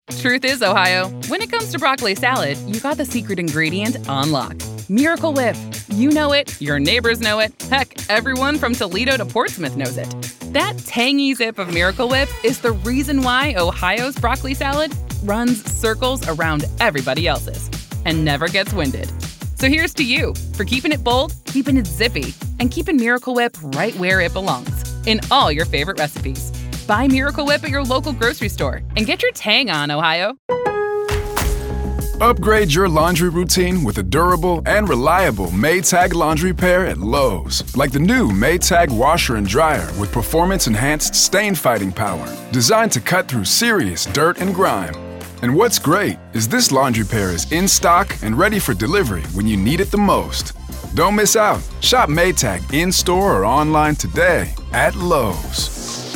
Truth is, Ohio, when it comes to broccoli salad, you got the secret ingredient on lock. Miracle Whip. You know it, your neighbors know it, heck, everyone from Toledo to Portsmouth knows it. That tangy zip of Miracle Whip is the reason why Ohio's broccoli salad runs circles around everybody else's and never gets winded. So here's to you for keeping it bold, keeping it zippy, and keeping Miracle Whip right where it belongs, in all your favorite recipes. Buy Miracle Whip at your local grocery store and get your tang on, Ohio. Upgrade your laundry routine with a durable and reliable Maytag laundry pair at Lowe's. Like the new Maytag washer and dryer with performance-enhanced stain-fighting power, designed to cut through serious dirt and grime. And what's great is this laundry pair is in stock and ready for delivery when you need it the most. Don't miss out. Shop Maytag in-store or online today at Lowe's.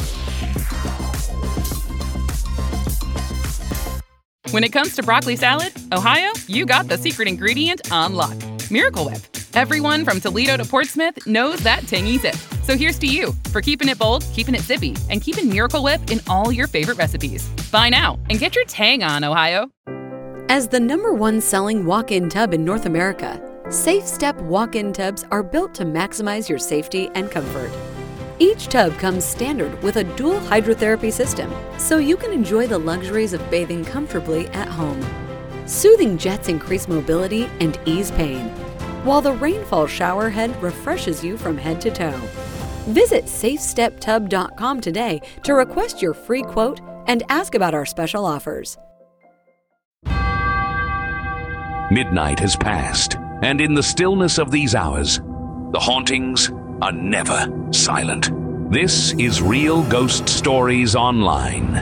When it comes to broccoli salad, Ohio, you got the secret ingredient on lock. Miracle Whip. Everyone from Toledo to Portsmouth knows that tangy zip. So here's to you for keeping it bold, keeping it zippy, and keeping Miracle Whip in all your favorite recipes. Buy now and get your tang on, Ohio. As the #1 selling walk-in tub in North America, Safe Step walk-in tubs are built to maximize your safety and comfort. Each tub comes standard with a dual hydrotherapy system, so you can enjoy the luxuries of bathing comfortably at home. Soothing jets increase mobility and ease pain, while the rainfall shower head refreshes you from head to toe. Visit SafeStepTub.com today to request your free quote and ask about our special offers. Midnight has passed, and in the stillness of these hours, the hauntings are never silent. This is Real Ghost Stories Online.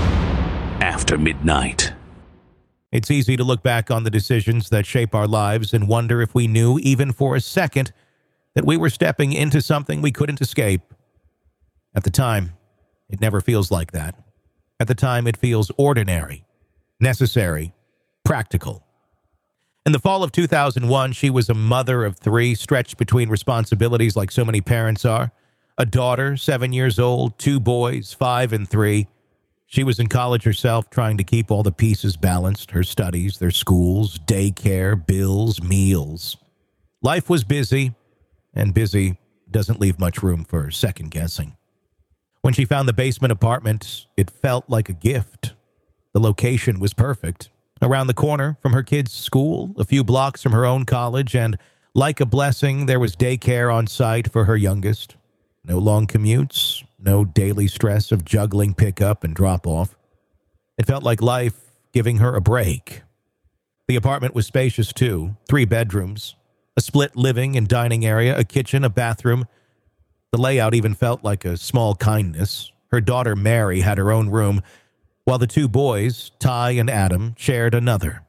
After midnight. It's easy to look back on the decisions that shape our lives and wonder if we knew, even for a second, that we were stepping into something we couldn't escape. At the time, it never feels like that. At the time, it feels ordinary, necessary, practical. In the fall of 2001, she was a mother of 3, stretched between responsibilities like so many parents are. A daughter, 7 years old, 2 boys, 5 and 3. She was in college herself, trying to keep all the pieces balanced, her studies, their schools, daycare, bills, meals. Life was busy, and busy doesn't leave much room for second guessing. When she found the basement apartment, it felt like a gift. The location was perfect. Around the corner from her kids' school, a few blocks from her own college, and like a blessing, there was daycare on site for her youngest. No long commutes, no daily stress of juggling pickup and drop-off. It felt like life giving her a break. The apartment was spacious, too. 3 bedrooms, a split living and dining area, a kitchen, a bathroom. The layout even felt like a small kindness. Her daughter, Mary, had her own room, while the 2 boys, Ty and Adam, shared another.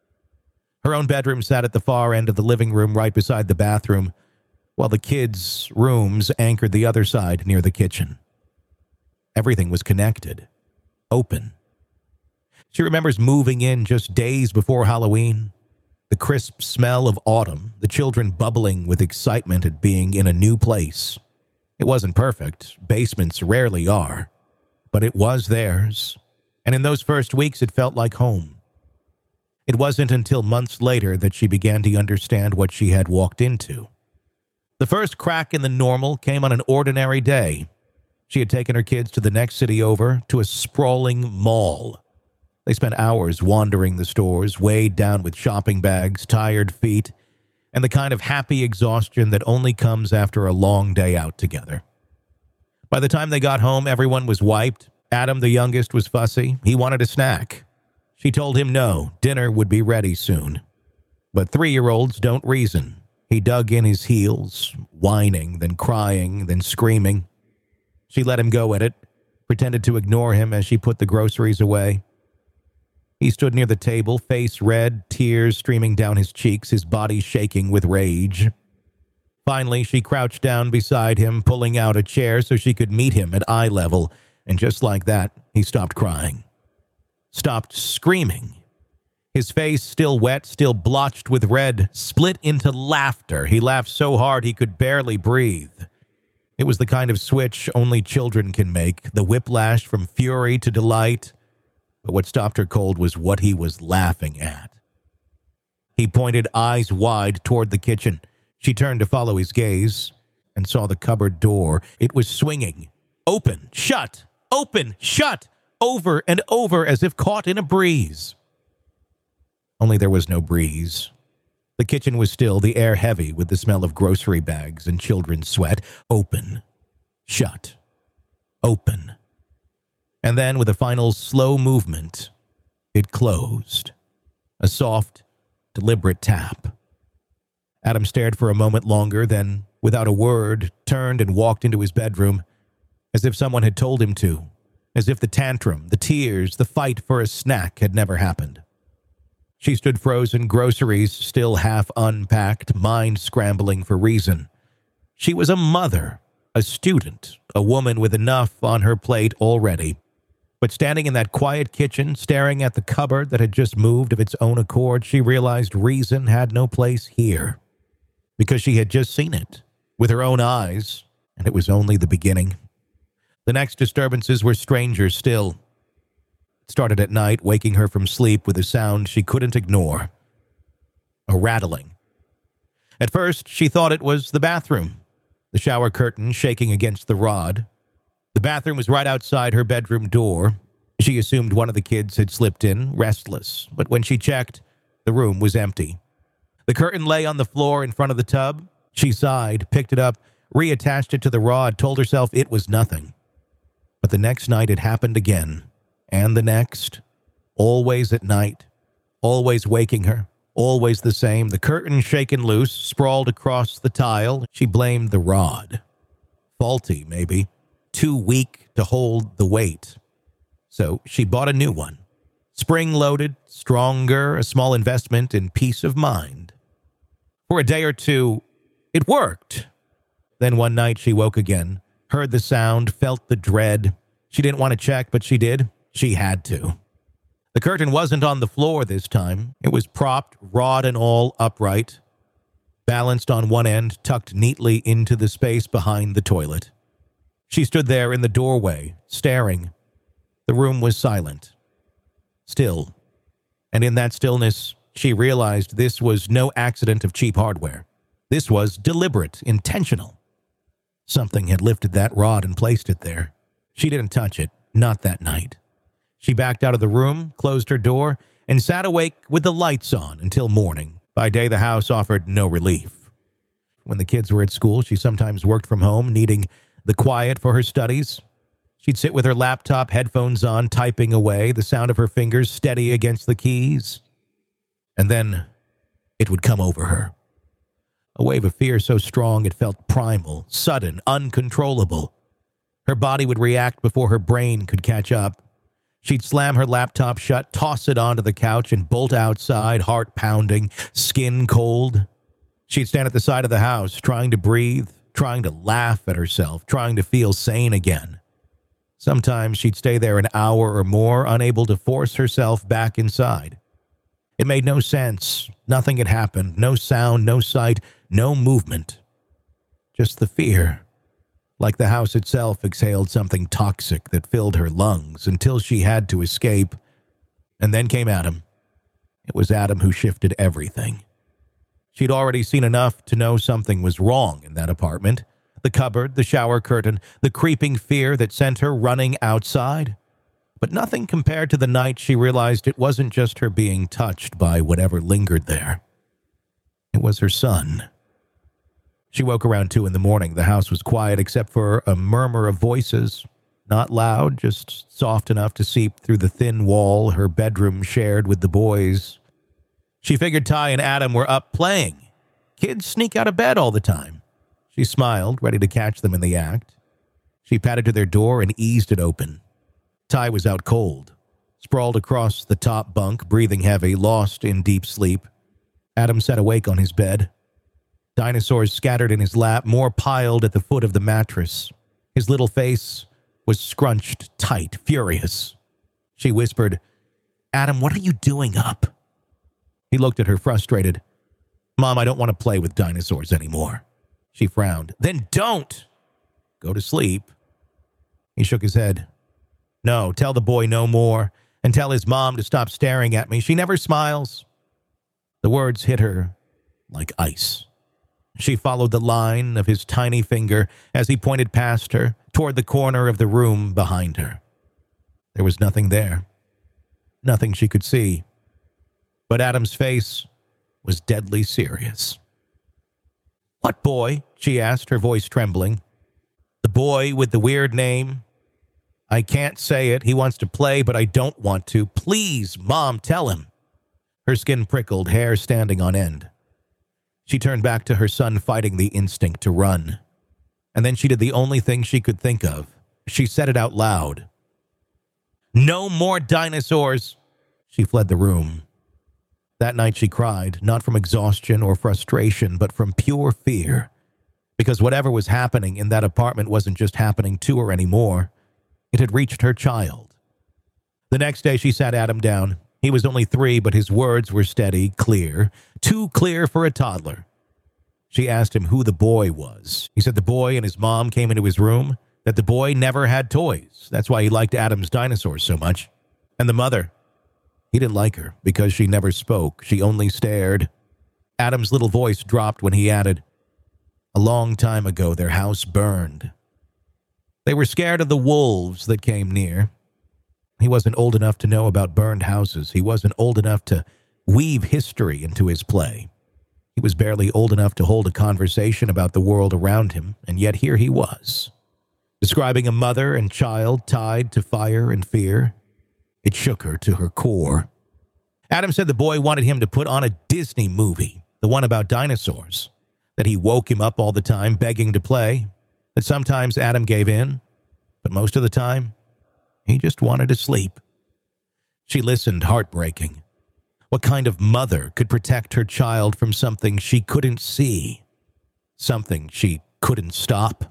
Her own bedroom sat at the far end of the living room right beside the bathroom, while the kids' rooms anchored the other side near the kitchen. Everything was connected, open. She remembers moving in just days before Halloween, the crisp smell of autumn, the children bubbling with excitement at being in a new place. It wasn't perfect, basements rarely are, but it was theirs. And in those first weeks, it felt like home. It wasn't until months later that she began to understand what she had walked into. The first crack in the normal came on an ordinary day. She had taken her kids to the next city over, to a sprawling mall. They spent hours wandering the stores, weighed down with shopping bags, tired feet, and the kind of happy exhaustion that only comes after a long day out together. By the time they got home, everyone was wiped. Adam, the youngest, was fussy. He wanted a snack. She told him no, dinner would be ready soon. But 3-year-olds don't reason. He dug in his heels, whining, then crying, then screaming. She let him go at it, pretended to ignore him as she put the groceries away. He stood near the table, face red, tears streaming down his cheeks, his body shaking with rage. Finally, she crouched down beside him, pulling out a chair so she could meet him at eye level, and just like that, he stopped crying. Stopped screaming. His face, still wet, still blotched with red, split into laughter. He laughed so hard he could barely breathe. It was the kind of switch only children can make, the whiplash from fury to delight, But what stopped her cold was what he was laughing at. He pointed eyes wide toward the kitchen. She turned to follow his gaze and saw the cupboard door. It was swinging. Open, shut, open, shut, over and over as if caught in a breeze. Only there was no breeze. The kitchen was still, the air heavy with the smell of grocery bags and children's sweat. Open, shut, open. And then, with a final slow movement, it closed. A soft, deliberate tap. Adam stared for a moment longer, then, without a word, turned and walked into his bedroom, as if someone had told him to, as if the tantrum, the tears, the fight for a snack had never happened. She stood frozen, groceries still half unpacked, mind scrambling for reason. She was a mother, a student, a woman with enough on her plate already. But standing in that quiet kitchen, staring at the cupboard that had just moved of its own accord, she realized reason had no place here. Because she had just seen it, with her own eyes, and it was only the beginning. The next disturbances were stranger still. It started at night, waking her from sleep with a sound she couldn't ignore. A rattling. At first, she thought it was the bathroom, the shower curtain shaking against the rod. The bathroom was right outside her bedroom door. She assumed one of the kids had slipped in, restless, but when she checked, the room was empty. The curtain lay on the floor in front of the tub. She sighed, picked it up, reattached it to the rod, told herself it was nothing. But the next night it happened again, and the next, always at night, always waking her, always the same, the curtain shaken loose, sprawled across the tile. She blamed the rod. Faulty, maybe. Too weak to hold the weight. So she bought a new one. Spring-loaded, stronger, a small investment in peace of mind. For a day or two, it worked. Then one night she woke again, heard the sound, felt the dread. She didn't want to check, but she did. She had to. The curtain wasn't on the floor this time. It was propped, rod and all, upright, balanced on one end, tucked neatly into the space behind the toilet. She stood there in the doorway, staring. The room was silent. Still. And in that stillness, she realized this was no accident of cheap hardware. This was deliberate, intentional. Something had lifted that rod and placed it there. She didn't touch it, not that night. She backed out of the room, closed her door, and sat awake with the lights on until morning. By day, the house offered no relief. When the kids were at school, she sometimes worked from home, needing the quiet for her studies. She'd sit with her laptop, headphones on, typing away, the sound of her fingers steady against the keys. And then it would come over her. A wave of fear so strong it felt primal, sudden, uncontrollable. Her body would react before her brain could catch up. She'd slam her laptop shut, toss it onto the couch, and bolt outside, heart pounding, skin cold. She'd stand at the side of the house, trying to breathe, trying to laugh at herself, trying to feel sane again. Sometimes she'd stay there an hour or more, unable to force herself back inside. It made no sense. Nothing had happened. No sound, no sight, no movement. Just the fear. Like the house itself exhaled something toxic that filled her lungs until she had to escape. And then came Adam. It was Adam who shifted everything. She'd already seen enough to know something was wrong in that apartment. The cupboard, the shower curtain, the creeping fear that sent her running outside. But nothing compared to the night she realized it wasn't just her being touched by whatever lingered there. It was her son. She woke around 2 a.m. The house was quiet except for a murmur of voices. Not loud, just soft enough to seep through the thin wall her bedroom shared with the boys. She figured Ty and Adam were up playing. Kids sneak out of bed all the time. She smiled, ready to catch them in the act. She padded to their door and eased it open. Ty was out cold, sprawled across the top bunk, breathing heavy, lost in deep sleep. Adam sat awake on his bed. Dinosaurs scattered in his lap, more piled at the foot of the mattress. His little face was scrunched tight, furious. She whispered, "Adam, what are you doing up?" He looked at her, frustrated. "Mom, I don't want to play with dinosaurs anymore." She frowned. "Then don't! Go to sleep." He shook his head. "No, tell the boy no more, and tell his mom to stop staring at me. She never smiles." The words hit her like ice. She followed the line of his tiny finger as he pointed past her toward the corner of the room behind her. There was nothing there. Nothing she could see. But Adam's face was deadly serious. "What boy?" she asked, her voice trembling. "The boy with the weird name. I can't say it. He wants to play, but I don't want to. Please, Mom, tell him." Her skin prickled, hair standing on end. She turned back to her son fighting the instinct to run. And then she did the only thing she could think of. She said it out loud. "No more dinosaurs." She fled the room. That night she cried, not from exhaustion or frustration, but from pure fear. Because whatever was happening in that apartment wasn't just happening to her anymore. It had reached her child. The next day she sat Adam down. He was only 3, but his words were steady, clear, too clear for a toddler. She asked him who the boy was. He said the boy and his mom came into his room, that the boy never had toys. That's why he liked Adam's dinosaurs so much. And the mother. He didn't like her because she never spoke. She only stared. Adam's little voice dropped when he added, "A long time ago, their house burned." They were scared of the wolves that came near. He wasn't old enough to know about burned houses. He wasn't old enough to weave history into his play. He was barely old enough to hold a conversation about the world around him, and yet here he was, describing a mother and child tied to fire and fear. It shook her to her core. Adam said the boy wanted him to put on a Disney movie, the one about dinosaurs, that he woke him up all the time begging to play, that sometimes Adam gave in, but most of the time, he just wanted to sleep. She listened, heartbreaking. What kind of mother could protect her child from something she couldn't see? Something she couldn't stop?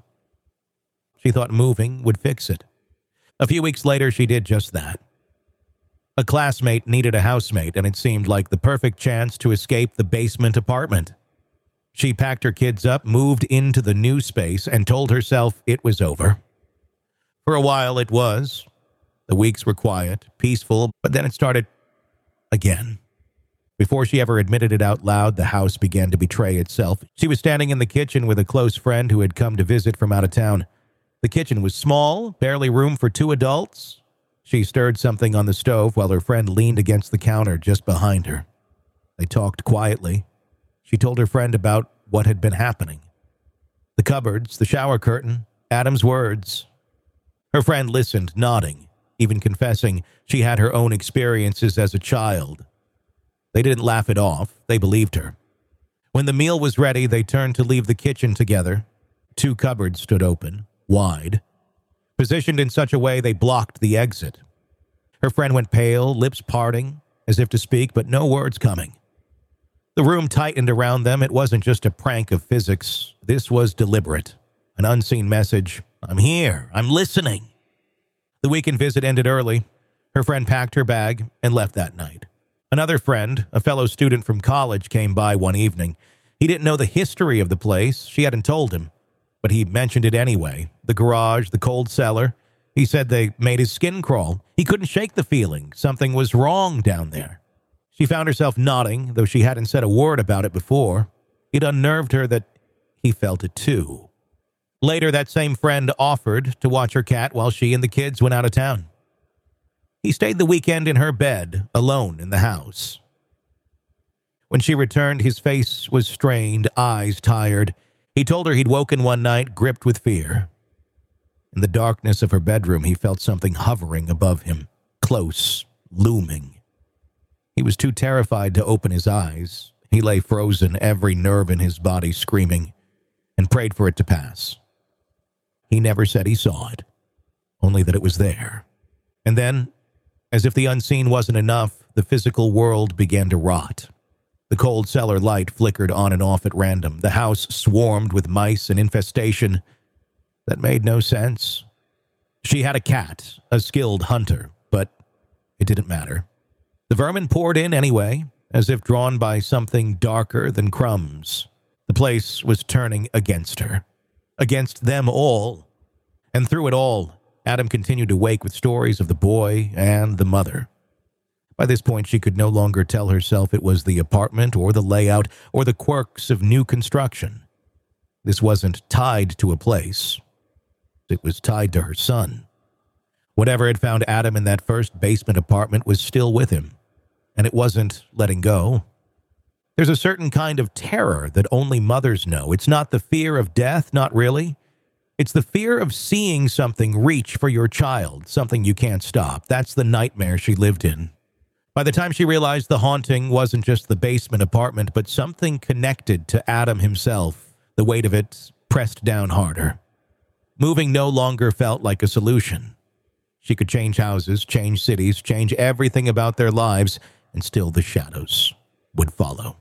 She thought moving would fix it. A few weeks later, she did just that. A classmate needed a housemate, and it seemed like the perfect chance to escape the basement apartment. She packed her kids up, moved into the new space, and told herself it was over. For a while, it was. The weeks were quiet, peaceful, but then it started again. Before she ever admitted it out loud, the house began to betray itself. She was standing in the kitchen with a close friend who had come to visit from out of town. The kitchen was small, barely room for 2 adults. She stirred something on the stove while her friend leaned against the counter just behind her. They talked quietly. She told her friend about what had been happening. The cupboards, the shower curtain, Adam's words. Her friend listened, nodding, even confessing she had her own experiences as a child. They didn't laugh it off. They believed her. When the meal was ready, they turned to leave the kitchen together. 2 cupboards stood open, wide, positioned in such a way they blocked the exit. Her friend went pale, lips parting, as if to speak, but no words coming. The room tightened around them. It wasn't just a prank of physics. This was deliberate. An unseen message. "I'm here. I'm listening." The weekend visit ended early. Her friend packed her bag and left that night. Another friend, a fellow student from college, came by one evening. He didn't know the history of the place. She hadn't told him, but he mentioned it anyway. The garage, the cold cellar. He said they made his skin crawl. He couldn't shake the feeling. Something was wrong down there. She found herself nodding, though she hadn't said a word about it before. It unnerved her that he felt it too. Later, that same friend offered to watch her cat while she and the kids went out of town. He stayed the weekend in her bed, alone in the house. When she returned, his face was strained, eyes tired. He told her he'd woken one night, gripped with fear. In the darkness of her bedroom, he felt something hovering above him, close, looming. He was too terrified to open his eyes. He lay frozen, every nerve in his body screaming, and prayed for it to pass. He never said he saw it, only that it was there. And then, as if the unseen wasn't enough, the physical world began to rot. The cold cellar light flickered on and off at random. The house swarmed with mice and infestation that made no sense. She had a cat, a skilled hunter, but it didn't matter. The vermin poured in anyway, as if drawn by something darker than crumbs. The place was turning against her, against them all. And through it all, Adam continued to wake with stories of the boy and the mother. By this point, she could no longer tell herself it was the apartment or the layout or the quirks of new construction. This wasn't tied to a place. It was tied to her son. Whatever had found Adam in that first basement apartment was still with him, and it wasn't letting go. There's a certain kind of terror that only mothers know. It's not the fear of death, not really. It's the fear of seeing something reach for your child, something you can't stop. That's the nightmare she lived in. By the time she realized the haunting wasn't just the basement apartment, but something connected to Adam himself, the weight of it pressed down harder. Moving no longer felt like a solution. She could change houses, change cities, change everything about their lives, and still the shadows would follow.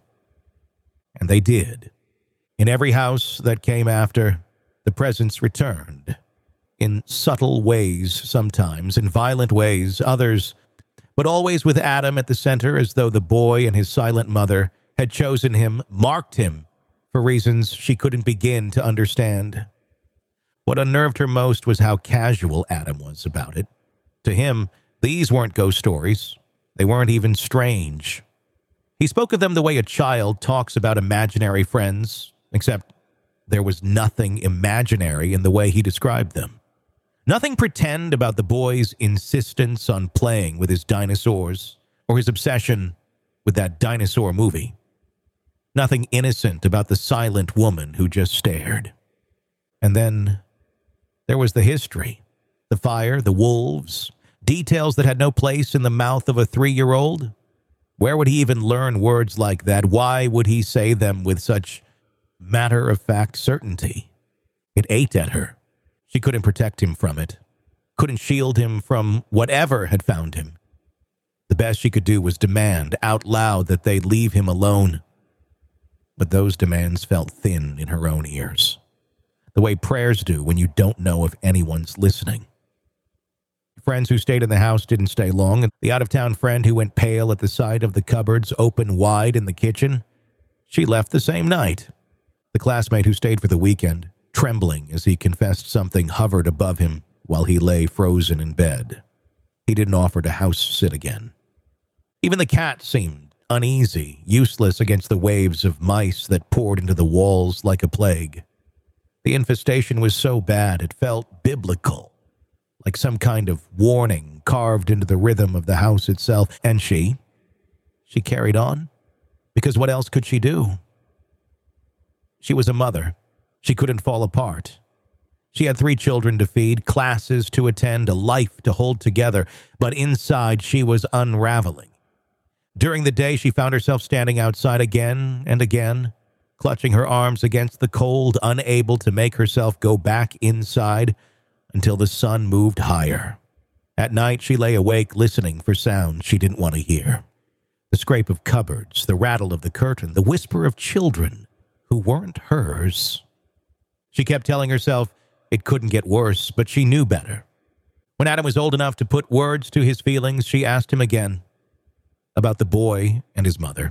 And they did. In every house that came after, the presence returned. In subtle ways sometimes, in violent ways others, but always with Adam at the center, as though the boy and his silent mother had chosen him, marked him, for reasons she couldn't begin to understand. What unnerved her most was how casual Adam was about it. To him, these weren't ghost stories. They weren't even strange. He spoke of them the way a child talks about imaginary friends, except there was nothing imaginary in the way he described them. Nothing pretend about the boy's insistence on playing with his dinosaurs or his obsession with that dinosaur movie. Nothing innocent about the silent woman who just stared. And then there was the history, the fire, the wolves, details that had no place in the mouth of a 3-year-old. Where would he even learn words like that? Why would he say them with such matter-of-fact certainty? It ate at her. She couldn't protect him from it, couldn't shield him from whatever had found him. The best she could do was demand out loud that they leave him alone. But those demands felt thin in her own ears, the way prayers do when you don't know if anyone's listening. Friends who stayed in the house didn't stay long, and the out-of-town friend who went pale at the sight of the cupboards open wide in the kitchen, she left the same night. The classmate who stayed for the weekend, trembling as he confessed something hovered above him while he lay frozen in bed. He didn't offer to house-sit again. Even the cat seemed uneasy, useless against the waves of mice that poured into the walls like a plague. The infestation was so bad it felt biblical, like some kind of warning carved into the rhythm of the house itself. And she carried on, because what else could she do? She was a mother. She couldn't fall apart. She had 3 children to feed, classes to attend, a life to hold together, but inside she was unraveling. During the day, she found herself standing outside again and again, clutching her arms against the cold, unable to make herself go back inside until the sun moved higher. At night, she lay awake listening for sounds she didn't want to hear. The scrape of cupboards, the rattle of the curtain, the whisper of children who weren't hers. She kept telling herself it couldn't get worse, but she knew better. When Adam was old enough to put words to his feelings, she asked him again about the boy and his mother.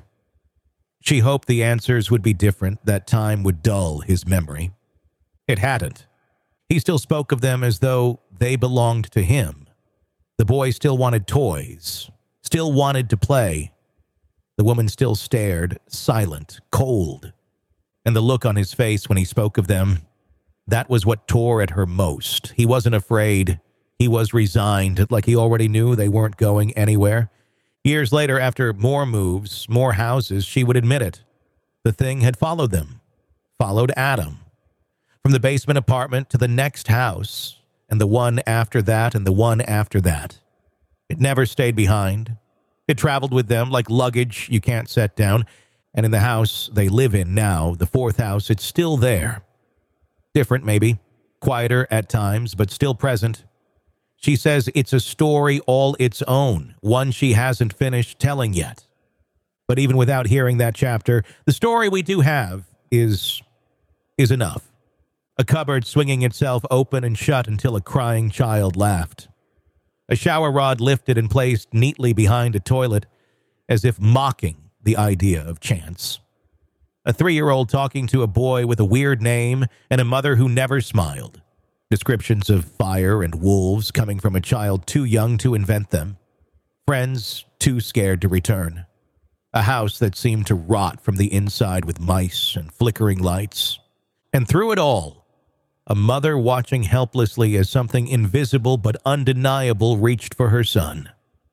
She hoped the answers would be different, that time would dull his memory. It hadn't. He still spoke of them as though they belonged to him. The boy still wanted toys, still wanted to play. The woman still stared, silent, cold. And the look on his face when he spoke of them, that was what tore at her most. He wasn't afraid. He was resigned, like he already knew they weren't going anywhere. Years later, after more moves, more houses, she would admit it. The thing had followed them, followed Adam. From the basement apartment to the next house, and the one after that, and the one after that. It never stayed behind. It traveled with them like luggage you can't set down. And in the house they live in now, the 4th house, it's still there. Different, maybe. Quieter at times, but still present. She says it's a story all its own, one she hasn't finished telling yet. But even without hearing that chapter, the story we do have is enough. A cupboard swinging itself open and shut until a crying child laughed. A shower rod lifted and placed neatly behind a toilet, as if mocking the idea of chance. A 3-year-old talking to a boy with a weird name and a mother who never smiled. Descriptions of fire and wolves coming from a child too young to invent them. friends too scared to return, a house that seemed to rot from the inside with mice and flickering lights. And through it all, a mother watching helplessly as something invisible but undeniable reached for her son.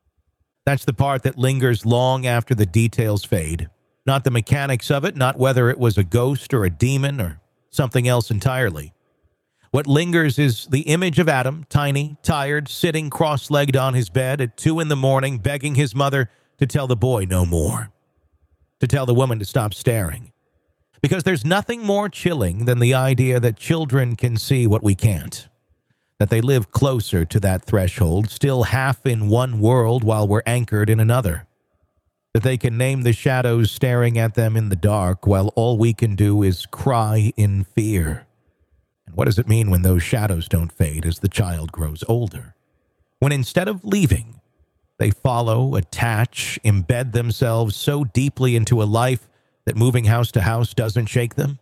That's the part that lingers long after the details fade. Not the mechanics of it, not whether it was a ghost or a demon or something else entirely. What lingers is the image of Adam, tiny, tired, sitting cross-legged on his bed at 2 a.m, begging his mother to tell the boy no more, to tell the woman to stop staring. Because there's nothing more chilling than the idea that children can see what we can't, that they live closer to that threshold, still half in one world while we're anchored in another, that they can name the shadows staring at them in the dark while all we can do is cry in fear. And what does it mean when those shadows don't fade as the child grows older? When instead of leaving, they follow, attach, embed themselves so deeply into a life that moving house to house doesn't shake them?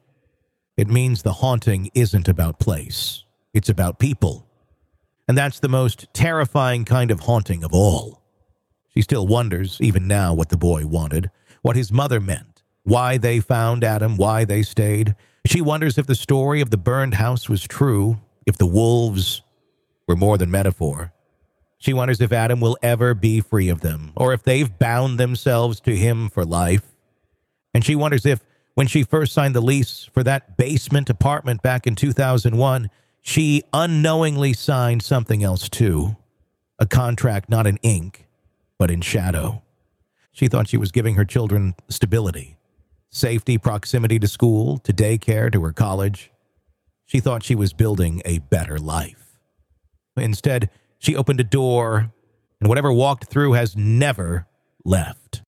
It means the haunting isn't about place. It's about people. And that's the most terrifying kind of haunting of all. She still wonders, even now, what the boy wanted, what his mother meant, why they found Adam, why they stayed. She wonders if the story of the burned house was true, if the wolves were more than metaphor. She wonders if Adam will ever be free of them, or if they've bound themselves to him for life. And she wonders if, when she first signed the lease for that basement apartment back in 2001, she unknowingly signed something else too, a contract not in ink, but in shadow. She thought she was giving her children stability, safety, proximity to school, to daycare, to her college. She thought she was building a better life. Instead, she opened a door, and whatever walked through has never left.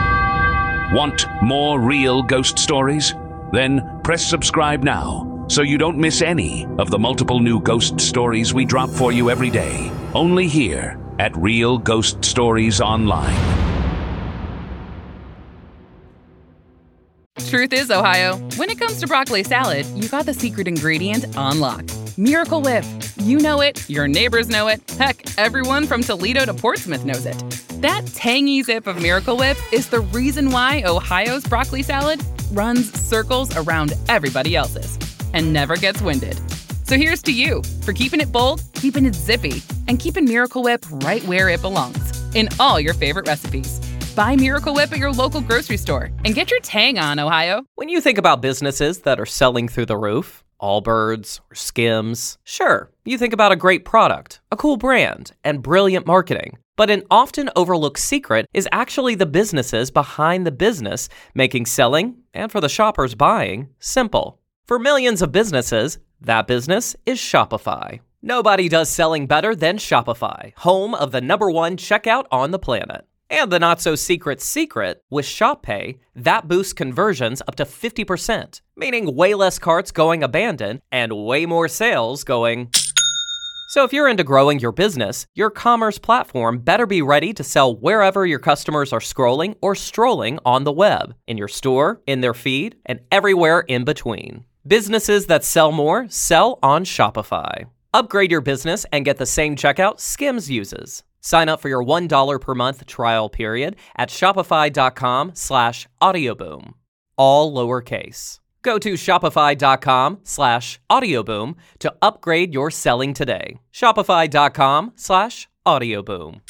Want more real ghost stories? Then press subscribe now so you don't miss any of the multiple new ghost stories we drop for you every day. Only here at Real Ghost Stories Online. Truth is, Ohio, when it comes to broccoli salad, you got the secret ingredient on lock. Miracle Whip. You know it, your neighbors know it, heck, everyone from Toledo to Portsmouth knows it. That tangy zip of Miracle Whip is the reason why Ohio's broccoli salad runs circles around everybody else's and never gets winded. So here's to you for keeping it bold, keeping it zippy, and keeping Miracle Whip right where it belongs, in all your favorite recipes. Buy Miracle Whip at your local grocery store and get your tang on, Ohio. When you think about businesses that are selling through the roof, Allbirds or Skims, sure, you think about a great product, a cool brand, and brilliant marketing. But an often overlooked secret is actually the businesses behind the business, making selling, and for the shoppers buying, simple. For millions of businesses, that business is Shopify. Nobody does selling better than Shopify, home of the #1 checkout on the planet. And the not-so-secret secret, with Shop Pay, that boosts conversions up to 50%, meaning way less carts going abandoned and way more sales going... So if you're into growing your business, your commerce platform better be ready to sell wherever your customers are scrolling or strolling on the web, in your store, in their feed, and everywhere in between. Businesses that sell more sell on Shopify. Upgrade your business and get the same checkout Skims uses. Sign up for your $1 per month trial period at shopify.com/audioboom. All lowercase. Go to shopify.com/audioboom to upgrade your selling today. Shopify.com/audioboom.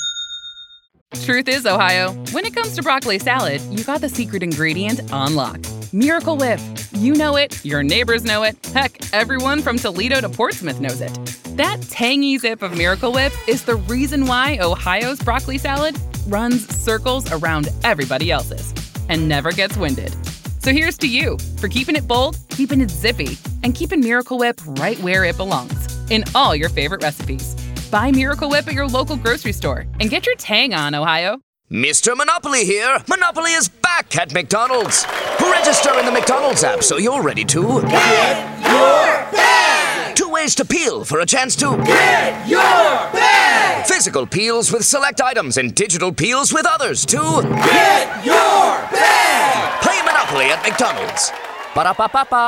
Truth is, Ohio, when it comes to broccoli salad, you got the secret ingredient on lock. Miracle Whip. You know it, your neighbors know it, heck, everyone from Toledo to Portsmouth knows it. That tangy zip of Miracle Whip is the reason why Ohio's broccoli salad runs circles around everybody else's and never gets winded. So here's to you for keeping it bold, keeping it zippy, and keeping Miracle Whip right where it belongs, in all your favorite recipes. Buy Miracle Whip at your local grocery store and get your tang on, Ohio. Mr. Monopoly here. Monopoly is back at McDonald's. Register in the McDonald's app so you're ready to... Get your bag! 2 ways to peel for a chance to... Get your bag! Physical peels with select items and digital peels with others to... Get your bag! Play Monopoly at McDonald's. Ba-da-ba-ba-ba.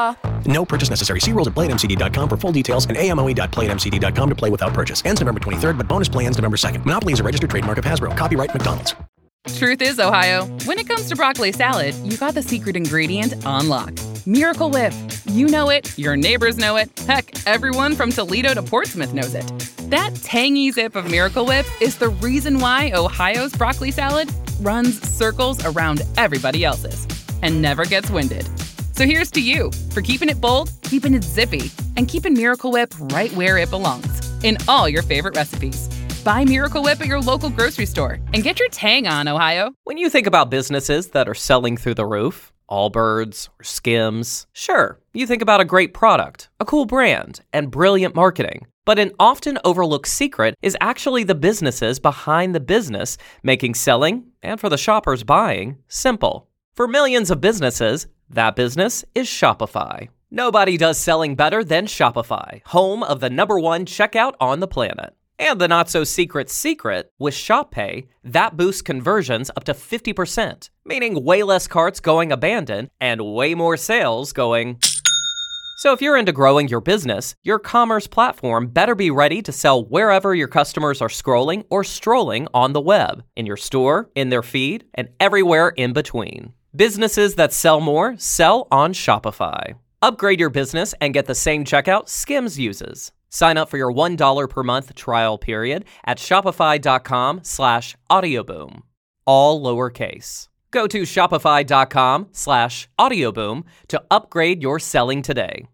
No purchase necessary. See rules at PlayAtMCD.com for full details and AMOE.PlayAtMCD.com to play without purchase. Ends November 23rd, but bonus play ends November 2nd. Monopoly is a registered trademark of Hasbro. Copyright McDonald's. Truth is, Ohio, when it comes to broccoli salad, you got the secret ingredient on lock. Miracle Whip. You know it, your neighbors know it, heck, everyone from Toledo to Portsmouth knows it. That tangy zip of Miracle Whip is the reason why Ohio's broccoli salad runs circles around everybody else's and never gets winded. So here's to you for keeping it bold, keeping it zippy, and keeping Miracle Whip right where it belongs, in all your favorite recipes. Buy Miracle Whip at your local grocery store and get your tang on, Ohio. When you think about businesses that are selling through the roof, Allbirds or Skims, sure, you think about a great product, a cool brand, and brilliant marketing. But an often overlooked secret is actually the businesses behind the business, making selling, and for the shoppers buying, simple. For millions of businesses, that business is Shopify. Nobody does selling better than Shopify, home of the #1 checkout on the planet. And the not-so-secret secret, with ShopPay, that boosts conversions up to 50%, meaning way less carts going abandoned and way more sales going... So if you're into growing your business, your commerce platform better be ready to sell wherever your customers are scrolling or strolling on the web, in your store, in their feed, and everywhere in between. Businesses that sell more sell on Shopify. Upgrade your business and get the same checkout Skims uses. Sign up for your $1 per month trial period at shopify.com/audioboom. All lowercase. Go to shopify.com/audioboom to upgrade your selling today.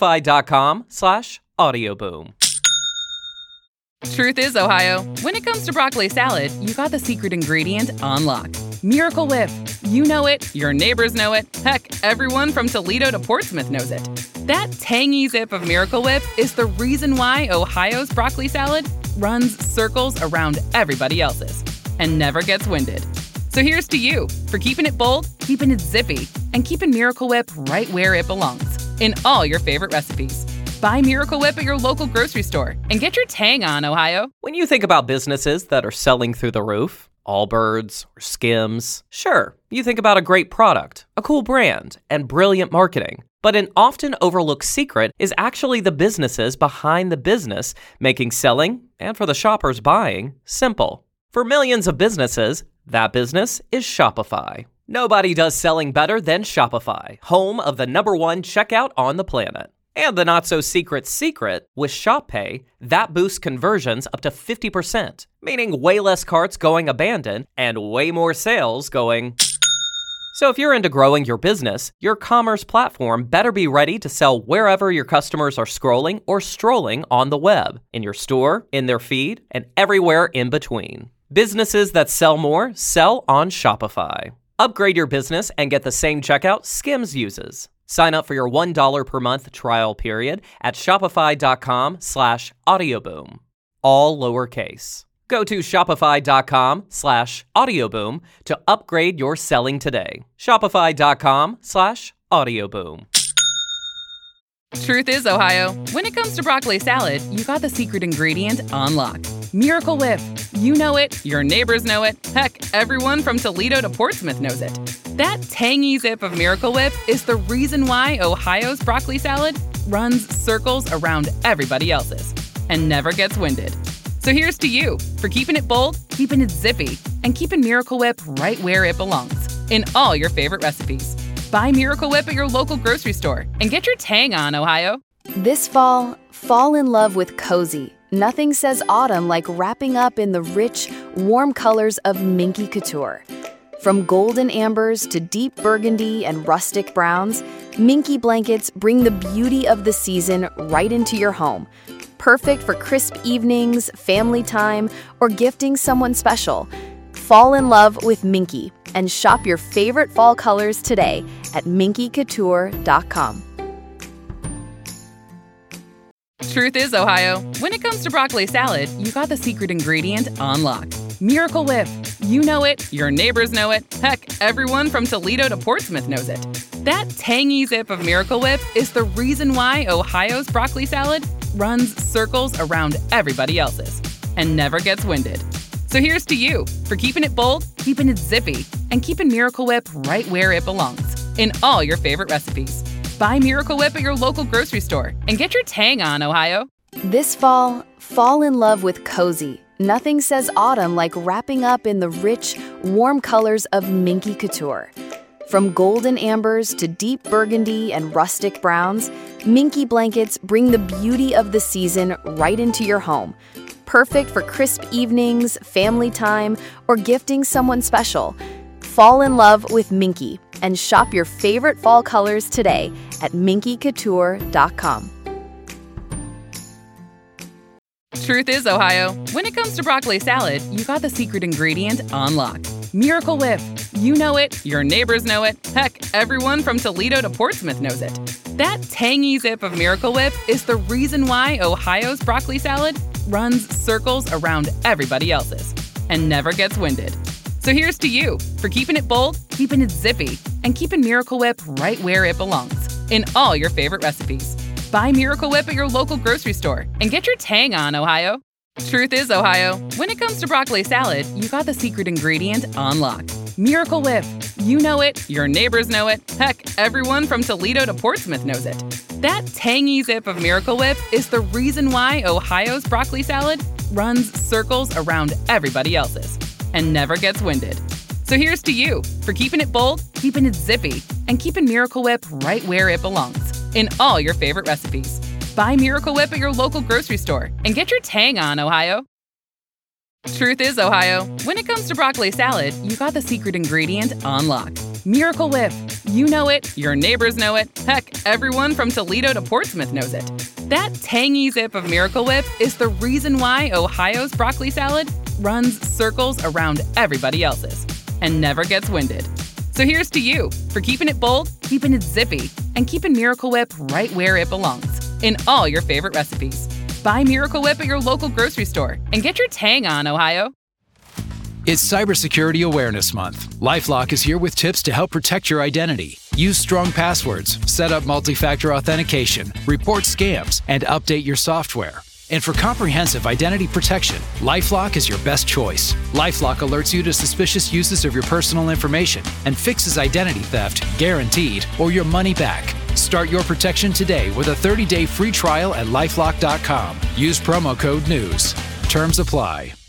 Shopify.com/audioboom. Truth is, Ohio, when it comes to broccoli salad, you got the secret ingredient on lock. Miracle Whip. You know it, your neighbors know it, heck, everyone from Toledo to Portsmouth knows it. That tangy zip of Miracle Whip is the reason why Ohio's broccoli salad runs circles around everybody else's and never gets winded. So here's to you for keeping it bold, keeping it zippy, and keeping Miracle Whip right where it belongs, in all your favorite recipes. Buy Miracle Whip at your local grocery store and get your tang on, Ohio. When you think about businesses that are selling through the roof, Allbirds or Skims, sure, you think about a great product, a cool brand, and brilliant marketing. But an often overlooked secret is actually the businesses behind the business, making selling, and for the shoppers buying, simple. For millions of businesses, that business is Shopify. Nobody does selling better than Shopify, home of the #1 checkout on the planet. And the not-so-secret secret, with ShopPay, that boosts conversions up to 50%, meaning way less carts going abandoned and way more sales going... So if you're into growing your business, your commerce platform better be ready to sell wherever your customers are scrolling or strolling on the web, in your store, in their feed, and everywhere in between. Businesses that sell more sell on Shopify. Upgrade your business and get the same checkout Skims uses. Sign up for your $1 per month trial period at shopify.com/audioboom. All lowercase. Go to shopify.com/audioboom to upgrade your selling today. Shopify.com/audioboom. Truth is, Ohio, when it comes to broccoli salad, you got the secret ingredient on lock. Miracle Whip. You know it, your neighbors know it, heck, everyone from Toledo to Portsmouth knows it. That tangy zip of Miracle Whip is the reason why Ohio's broccoli salad runs circles around everybody else's and never gets winded. So here's to you for keeping it bold, keeping it zippy, and keeping Miracle Whip right where it belongs, in all your favorite recipes. Buy Miracle Whip at your local grocery store and get your tang on, Ohio. This fall in love with cozy. Nothing says autumn like wrapping up in the rich, warm colors of Minky Couture. From golden ambers to deep burgundy and rustic browns, Minky blankets bring the beauty of the season right into your home. Perfect for crisp evenings, family time, or gifting someone special. Fall in love with Minky and shop your favorite fall colors today at minkycouture.com. Truth is, Ohio, when it comes to broccoli salad, you got the secret ingredient on lock. Miracle Whip. You know it, your neighbors know it, heck, everyone from Toledo to Portsmouth knows it. That tangy zip of Miracle Whip is the reason why Ohio's broccoli salad runs circles around everybody else's and never gets winded. So here's to you for keeping it bold, keeping it zippy, and keeping Miracle Whip right where it belongs, in all your favorite recipes. Buy Miracle Whip at your local grocery store and get your tang on, Ohio. This fall, fall in love with cozy. Nothing says autumn like wrapping up in the rich, warm colors of Minky Couture. From golden ambers to deep burgundy and rustic browns, Minky blankets bring the beauty of the season right into your home. Perfect for crisp evenings, family time, or gifting someone special. Fall in love with Minky and shop your favorite fall colors today at minkycouture.com. Truth is, Ohio, when it comes to broccoli salad, you got the secret ingredient on lock. Miracle Whip. You know it, your neighbors know it, heck, everyone from Toledo to Portsmouth knows it. That tangy zip of Miracle Whip is the reason why Ohio's broccoli salad runs circles around everybody else's and never gets winded. So here's to you for keeping it bold, keeping it zippy, and keeping Miracle Whip right where it belongs, in all your favorite recipes. Buy Miracle Whip at your local grocery store and get your tang on, Ohio. Truth is, Ohio, when it comes to broccoli salad, you got the secret ingredient on lock. Miracle Whip. You know it, your neighbors know it, heck, everyone from Toledo to Portsmouth knows it. That tangy zip of Miracle Whip is the reason why Ohio's broccoli salad runs circles around everybody else's and never gets winded. So here's to you for keeping it bold, keeping it zippy, and keeping Miracle Whip right where it belongs, in all your favorite recipes. Buy Miracle Whip at your local grocery store and get your tang on, Ohio. Truth is, Ohio, when it comes to broccoli salad, you got the secret ingredient on lock. Miracle Whip. You know it, your neighbors know it, heck, everyone from Toledo to Portsmouth knows it. That tangy zip of Miracle Whip is the reason why Ohio's broccoli salad runs circles around everybody else's and never gets winded. So here's to you for keeping it bold, keeping it zippy, and keeping Miracle Whip right where it belongs, in all your favorite recipes. Buy Miracle Whip at your local grocery store and get your tang on, Ohio. It's Cybersecurity Awareness Month. LifeLock is here with tips to help protect your identity. Use strong passwords, set up multi-factor authentication, report scams, and update your software. And for comprehensive identity protection, LifeLock is your best choice. LifeLock alerts you to suspicious uses of your personal information and fixes identity theft, guaranteed, or your money back. Start your protection today with a 30-day free trial at LifeLock.com. Use promo code NEWS. Terms apply.